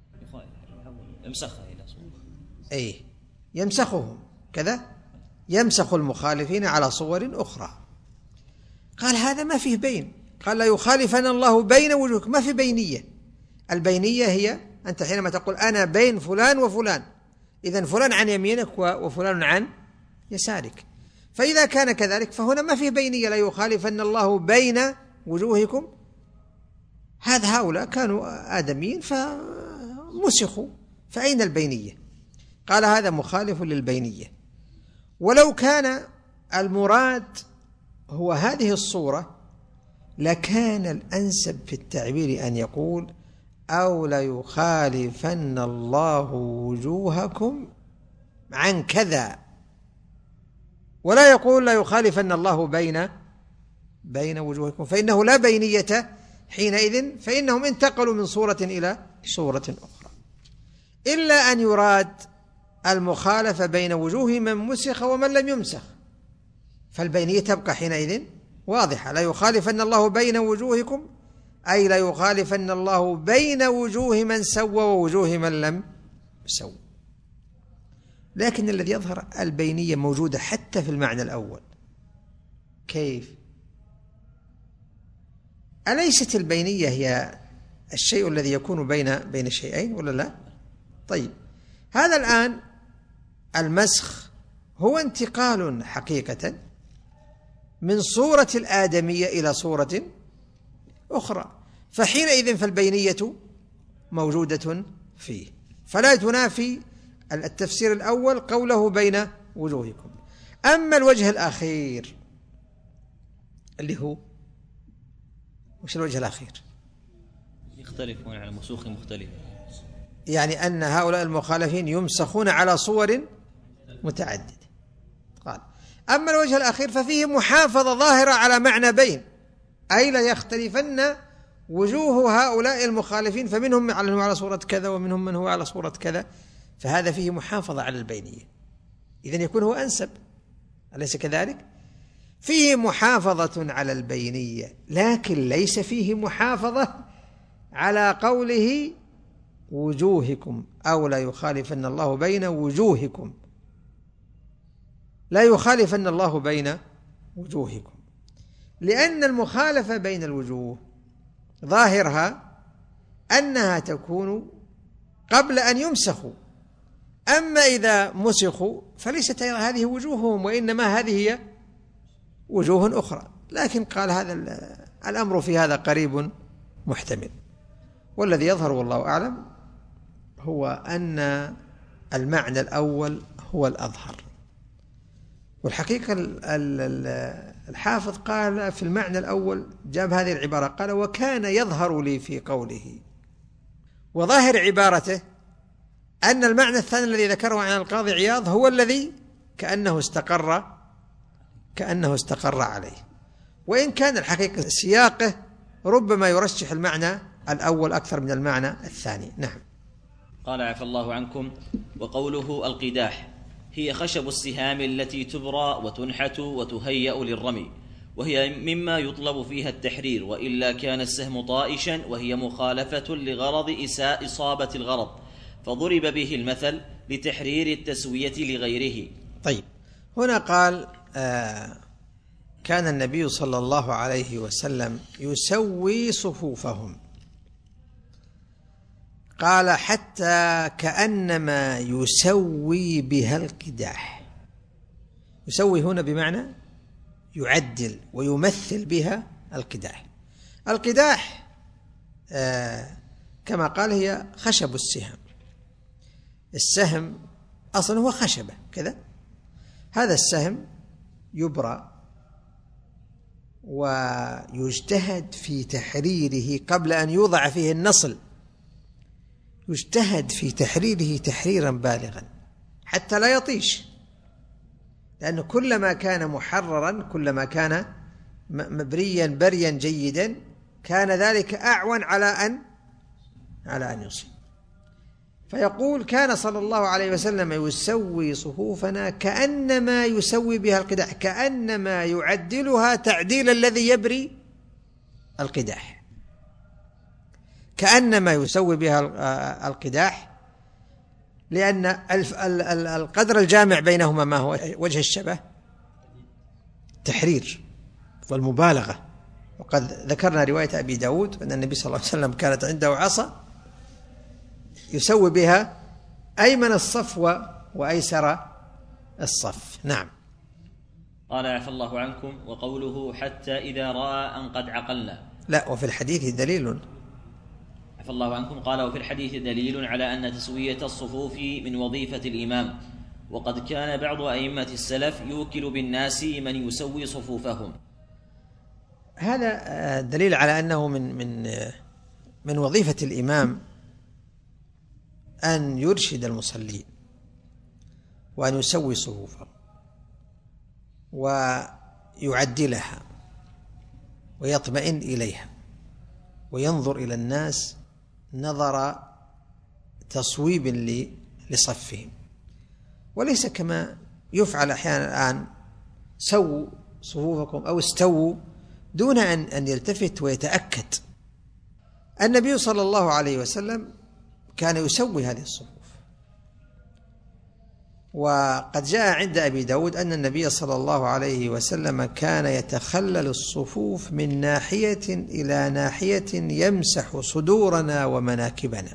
يمسخها إلى صورة. أي يمسخهم كذا، يمسخ المخالفين على صور أخرى. قال هذا ما فيه بين، قال لا يخالفن الله بين وجوهكم، ما في بينية. البينية هي أنت حينما تقول أنا بين فلان وفلان، إذن فلان عن يمينك وفلان عن يسارك، فإذا كان كذلك فهنا ما فيه بينية. لا يخالفن الله بين وجوهكم، هؤلاء كانوا آدميين فمسخوا، فأين البينية؟ قال هذا مخالف للبينية. ولو كان المراد هو هذه الصورة لكان الأنسب في التعبير أن يقول أو ليخالفن الله وجوهكم عن كذا، ولا يقول لا يخالفن الله بين وجوهكم، فإنه لا بينية حينئذ، فإنهم انتقلوا من صورة إلى صورة أخرى. إلا أن يراد المخالفة بين وجوه من مسخ ومن لم يمسخ، فالبينية تبقى حينئذ واضحة. لا يخالفن الله بين وجوهكم أي لا يخالفن الله بين وجوه من سوى ووجوه من لم يسوى. لكن الذي يظهر البينية موجودة حتى في المعنى الأول. كيف؟ أليست البينية هي الشيء الذي يكون بين شيئين ولا لا؟ طيب، هذا الآن المسخ هو انتقال حقيقة من صورة الآدمية إلى صورة أخرى، فحينئذ فالبينية موجودة فيه، فلا تنافي التفسير الأول قوله بين وجوهكم. أما الوجه الأخير اللي هو وش الوجه الأخير؟ يختلفون على مسوخ مختلف، يعني أن هؤلاء المخالفين يمسخون على صور متعددة. قال أما الوجه الأخير ففيه محافظة ظاهرة على معنى بين، أي لا يختلفن وجوه هؤلاء المخالفين، فمنهم من هو على صورة كذا ومنهم من هو على صورة كذا، فهذا فيه محافظة على البينية، إذن يكون هو أنسب، أليس كذلك؟ فيه محافظة على البينية، لكن ليس فيه محافظة على قوله وجوهكم أو لا يخالفن الله بين وجوهكم، لا يخالفن الله بين وجوهكم، لأن المخالفة بين الوجوه ظاهرها أنها تكون قبل أن يمسخوا، أما إذا مسخوا فليست هذه وجوههم، وإنما هذه هي وجوه أخرى. لكن قال هذا الأمر في هذا قريب محتمل، والذي يظهر والله أعلم هو أن المعنى الأول هو الأظهر. والحقيقة الحافظ قال في المعنى الأول جاب هذه العبارة، قال وكان يظهر لي في قوله، وظاهر عبارته أن المعنى الثاني الذي ذكره عن القاضي عياض هو الذي كأنه استقر عليه، وإن كان الحقيقة سياقه ربما يرشح المعنى الأول أكثر من المعنى الثاني. نعم. قال عفى الله عنكم: وقوله القداح هي خشب السهام التي تبرى وتنحت وتهيأ للرمي، وهي مما يطلب فيها التحرير، وإلا كان السهم طائشا، وهي مخالفة لغرض إصابة الغرض، فضرب به المثل لتحرير التسوية لغيره. طيب، هنا قال كان النبي صلى الله عليه وسلم يسوي صفوفهم، قال حتى كأنما يسوي بها القداح. يسوي هنا بمعنى يعدل ويمثل بها القداح. القداح كما قال هي خشب السهم. السهم أصلا هو خشبة كذا، هذا السهم يبرى ويجتهد في تحريره قبل أن يوضع فيه النصل، يجتهد في تحريره تحريرا بالغا حتى لا يطيش، لأنه كلما كان محررا كلما كان مبريا بريا جيدا كان ذلك أعون على أن يصيب. فيقول كان صلى الله عليه وسلم يسوي صفوفنا كأنما يسوي بها القداح، كأنما يعدلها تعديل الذي يبري القداح، كأنما يسوي بها القداح لأن القدر الجامع بينهما ما هو وجه الشبه؟ التحرير والمبالغة. وقد ذكرنا رواية أبي داود أن النبي صلى الله عليه وسلم كانت عنده عصا يسوي بها أيمن الصف وأيسر الصف. نعم. قال عفى الله عنكم. وقوله حتى إذا رأى أن قد عقلنا. لا، وفي الحديث دليل. عفى الله عنكم. قال وفي الحديث دليل على أن تسوية الصفوف من وظيفة الإمام، وقد كان بعض أئمة السلف يوكل بالناس من يسوي صفوفهم. هذا دليل على أنه من وظيفة الإمام أن يرشد المصلين وأن يسوي صفوفهم ويعدلها ويطمئن إليها وينظر إلى الناس نظر تصويب لصفهم، وليس كما يفعل أحيانا الآن سووا صفوفكم أو استووا دون أن يلتفت ويتأكد. النبي صلى الله عليه وسلم كان يسوي هذه الصفوف. وقد جاء عند أبي داود أن النبي صلى الله عليه وسلم كان يتخلل الصفوف من ناحية إلى ناحية يمسح صدورنا ومناكبنا.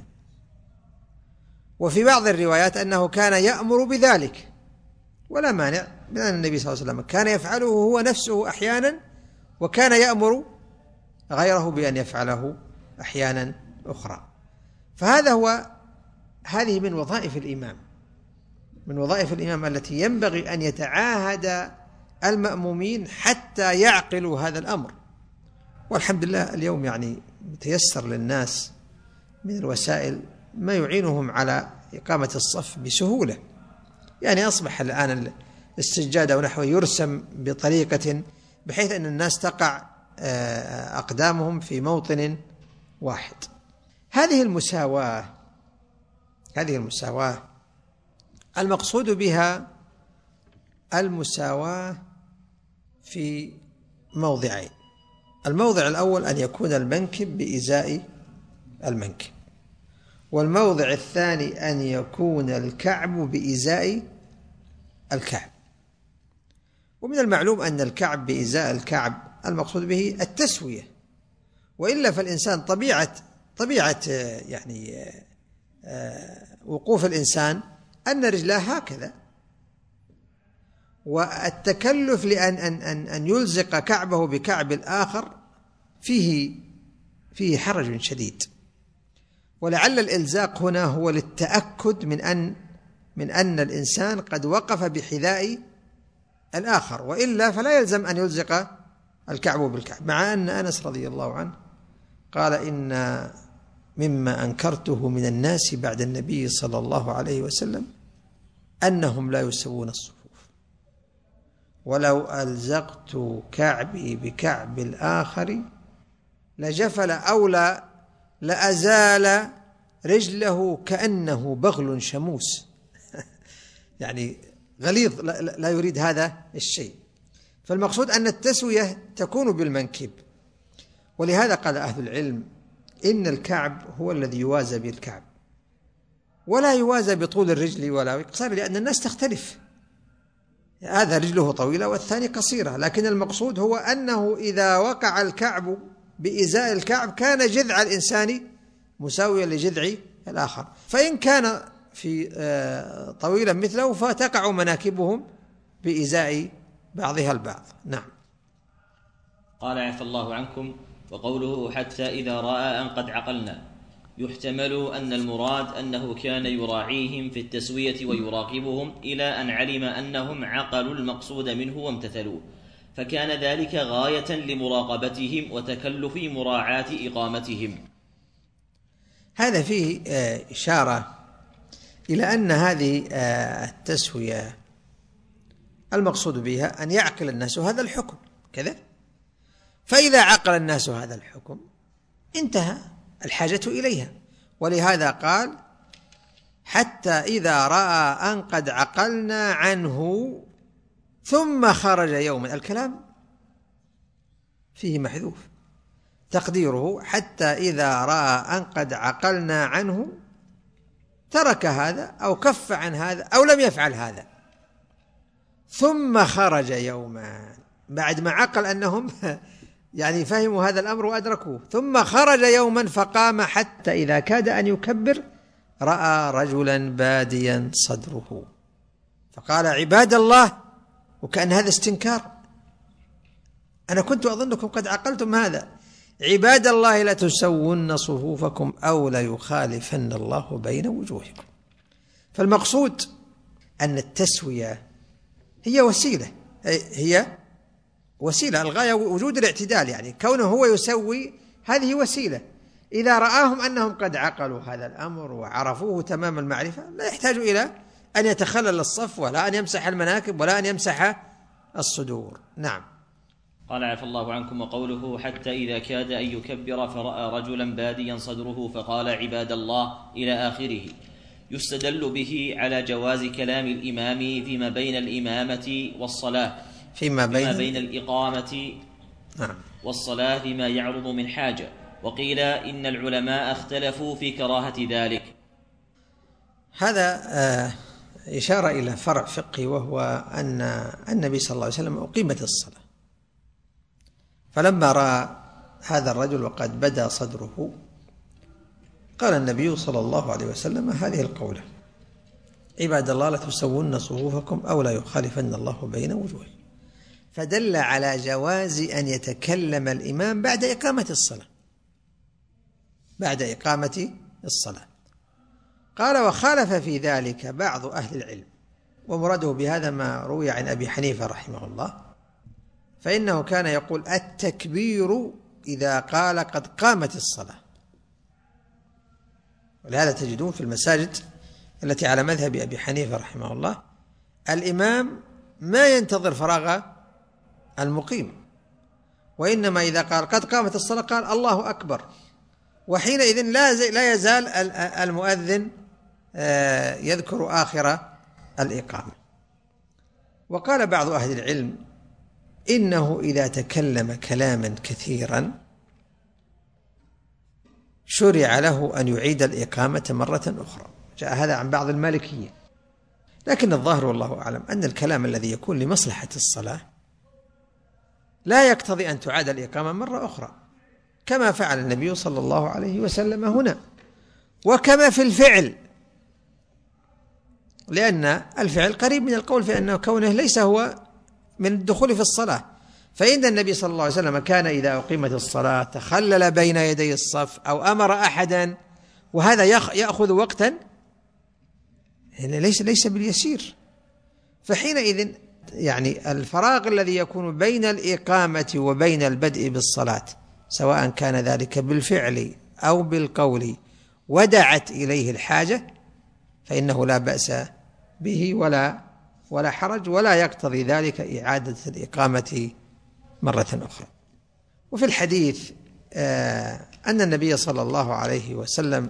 وفي بعض الروايات أنه كان يأمر بذلك ولا مانع من أن النبي صلى الله عليه وسلم كان يفعله هو نفسه أحيانا، وكان يأمر غيره بأن يفعله أحيانا أخرى. هذه من وظائف الإمام، من وظائف الإمام التي ينبغي أن يتعاهد المأمومين حتى يعقلوا هذا الأمر. والحمد لله اليوم يعني متيسر للناس من الوسائل ما يعينهم على إقامة الصف بسهولة. يعني أصبح الآن السجادة ونحو يرسم بطريقة بحيث أن الناس تقع أقدامهم في موطن واحد. هذه المساواة المقصود بها المساواة في موضعين. الموضع الأول أن يكون المنكب بإزاء المنكب، والموضع الثاني أن يكون الكعب بإزاء الكعب. ومن المعلوم أن الكعب بإزاء الكعب المقصود به التسوية، وإلا فالإنسان طبيعة يعني وقوف الإنسان أن رجلاه هكذا، والتكلف لأن أن يلزق كعبه بكعب الآخر فيه حرج شديد. ولعل الإلزاق هنا هو للتأكد من أن الإنسان قد وقف بحذاء الآخر، وإلا فلا يلزم أن يلزق الكعب بالكعب. مع أن أنس رضي الله عنه قال إن مما أنكرته من الناس بعد النبي صلى الله عليه وسلم أنهم لا يسوون الصفوف، ولو ألزقت كعبي بكعب الآخر لجفل أو لأزال رجله كأنه بغل شموس. يعني غليظ، لا يريد هذا الشيء. فالمقصود أن التسوية تكون بالمنكب. ولهذا قال أهل العلم إن الكعب هو الذي يوازى بالكعب، ولا يوازى بطول الرجل ولا بقصر، لأن الناس تختلف، هذا رجله طويلة والثاني قصيرة. لكن المقصود هو أنه إذا وقع الكعب بإزاء الكعب كان جذع الإنسان مساويا لجذع الآخر، فإن كان في طويلا مثله فتقع مناكبهم بإزاء بعضها البعض. نعم. قال عفى الله عنكم. وقوله حتى إذا رأى أن قد عقلنا، يحتمل أن المراد أنه كان يراعيهم في التسوية ويراقبهم إلى أن علم أنهم عقلوا المقصود منه وامتثلوه، فكان ذلك غاية لمراقبتهم وتكلف مراعاة إقامتهم. هذا فيه إشارة إلى أن هذه التسوية المقصود بها أن يعقل الناس هذا الحكم كذا، فإذا عقل الناس هذا الحكم انتهى الحاجة إليها. ولهذا قال حتى إذا رأى أن قد عقلنا عنه ثم خرج يوما. الكلام فيه محذوف، تقديره حتى إذا رأى أن قد عقلنا عنه ترك هذا أو كف عن هذا أو لم يفعل هذا، ثم خرج يوما بعد ما عقل أنهم يعني فهموا هذا الأمر وأدركوه، ثم خرج يوما فقام حتى إذا كاد أن يكبر رأى رجلا باديا صدره فقال عباد الله، وكأن هذا استنكار، أنا كنت أظنكم قد عقلتم هذا، عباد الله لتسون صفوفكم أو ليخالفن الله بين وجوهكم. فالمقصود أن التسوية هي وسيلة، الغاية وجود الاعتدال، يعني كونه هو يسوي هذه وسيلة. إذا رآهم أنهم قد عقلوا هذا الأمر وعرفوه تمام المعرفة لا يحتاج إلى أن يتخلل الصف ولا أن يمسح المناكب ولا أن يمسح الصدور. نعم. قال عفى الله عنكم. وقوله حتى إذا كاد أن يكبر فرأى رجلا باديا صدره فقال عباد الله إلى آخره، يستدل به على جواز كلام الإمام فيما بين الإمامة والصلاة، فيما بين الإقامة والصلاة فيما يعرض من حاجة. وقيل إن العلماء اختلفوا في كراهة ذلك. هذا إشارة إلى فرع فقهي، وهو أن النبي صلى الله عليه وسلم أقيمت الصلاة، فلما رأى هذا الرجل وقد بدا صدره قال النبي صلى الله عليه وسلم هذه القولة: عباد الله لتسون صفوفكم أو لا يخالفن الله بين وجوهكم. فدل على جواز أن يتكلم الإمام بعد إقامة الصلاة. قال: وخالف في ذلك بعض أهل العلم، ومراده بهذا ما روي عن أبي حنيفة رحمه الله، فإنه كان يقول التكبير إذا قال قد قامت الصلاة. ولهذا تجدون في المساجد التي على مذهب أبي حنيفة رحمه الله الإمام ما ينتظر فراغ المقيم، وإنما إذا قال قد قامت الصلاة قال الله أكبر، وحينئذ لا يزال المؤذن يذكر آخر الإقامة. وقال بعض أهل العلم إنه إذا تكلم كلاما كثيرا شرع له أن يعيد الإقامة مرة أخرى. جاء هذا عن بعض المالكية، لكن الظاهر والله أعلم أن الكلام الذي يكون لمصلحة الصلاة لا يقتضي أن تعاد الإقامة مرة أخرى، كما فعل النبي صلى الله عليه وسلم هنا، وكما في الفعل، لأن الفعل قريب من القول في أنه كونه ليس هو من الدخول في الصلاة. فإن النبي صلى الله عليه وسلم كان إذا أقيمت الصلاة تخلل بين يدي الصف أو أمر أحدا، وهذا يأخذ وقتا ليس باليسير. فحينئذ يعني الفراغ الذي يكون بين الإقامة وبين البدء بالصلاة، سواء كان ذلك بالفعل أو بالقول ودعت إليه الحاجة، فإنه لا بأس به ولا حرج، ولا يقتضي ذلك إعادة الإقامة مرة أخرى. وفي الحديث أن النبي صلى الله عليه وسلم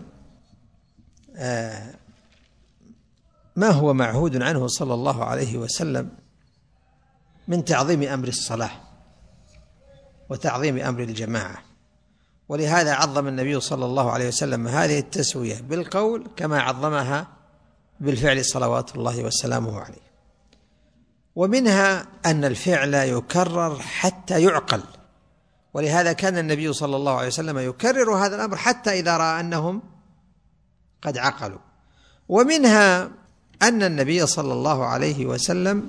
ما هو معهود عنه صلى الله عليه وسلم من تعظيم أمر الصلاة وتعظيم أمر الجماعة، ولهذا عظم النبي صلى الله عليه وسلم هذه التسوية بالقول كما عظمها بالفعل صلوات الله وسلامه عليه. ومنها أن الفعل يكرر حتى يعقل، ولهذا كان النبي صلى الله عليه وسلم يكرر هذا الأمر حتى إذا رأى أنهم قد عقلوا. ومنها أن النبي صلى الله عليه وسلم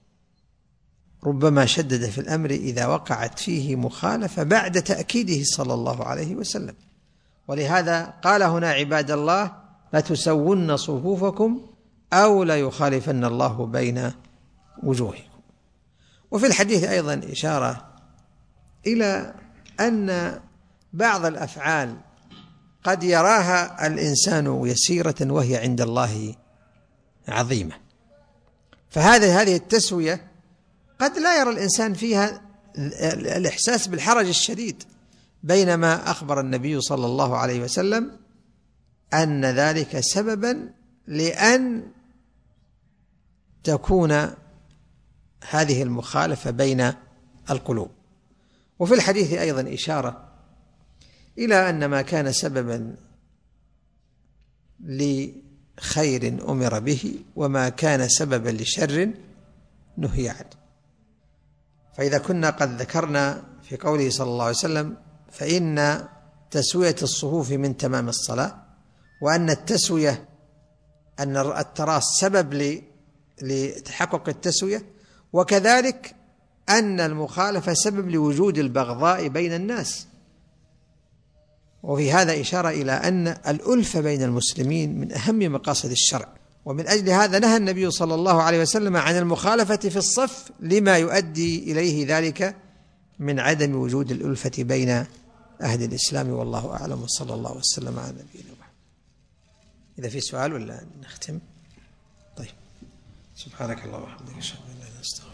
ربما شدد في الأمر إذا وقعت فيه مخالفة بعد تأكيده صلى الله عليه وسلم، ولهذا قال هنا عباد الله لتسون صفوفكم أو ليخالفن الله بين وجوهكم. وفي الحديث أيضا إشارة إلى أن بعض الأفعال قد يراها الإنسان يسيرة وهي عند الله عظيمة، فهذه التسوية قد لا يرى الإنسان فيها الإحساس بالحرج الشديد، بينما أخبر النبي صلى الله عليه وسلم أن ذلك سببا لأن تكون هذه المخالفة بين القلوب. وفي الحديث أيضا إشارة إلى أن ما كان سببا خير أمر به وما كان سببا لشر نهي عنه. فإذا كنا قد ذكرنا في قوله صلى الله عليه وسلم فإن تسوية الصفوف من تمام الصلاة، وأن التسوية أن التراص سبب لتحقق التسوية، وكذلك أن المخالفة سبب لوجود البغضاء بين الناس. وفي هذا إشارة إلى أن الألفة بين المسلمين من أهم مقاصد الشرع، ومن أجل هذا نهى النبي صلى الله عليه وسلم عن المخالفة في الصف لما يؤدي إليه ذلك من عدم وجود الألفة بين أهل الإسلام. والله أعلم، وصلى الله وسلم على نبينا محمد. إذا في سؤال ولا نختم؟ طيب، سبحانك اللهم وبحمدك أشهد أن لا إله إلا أنت.